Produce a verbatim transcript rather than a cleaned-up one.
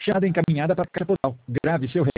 chamada encaminhada para a caixa postal. Grave seu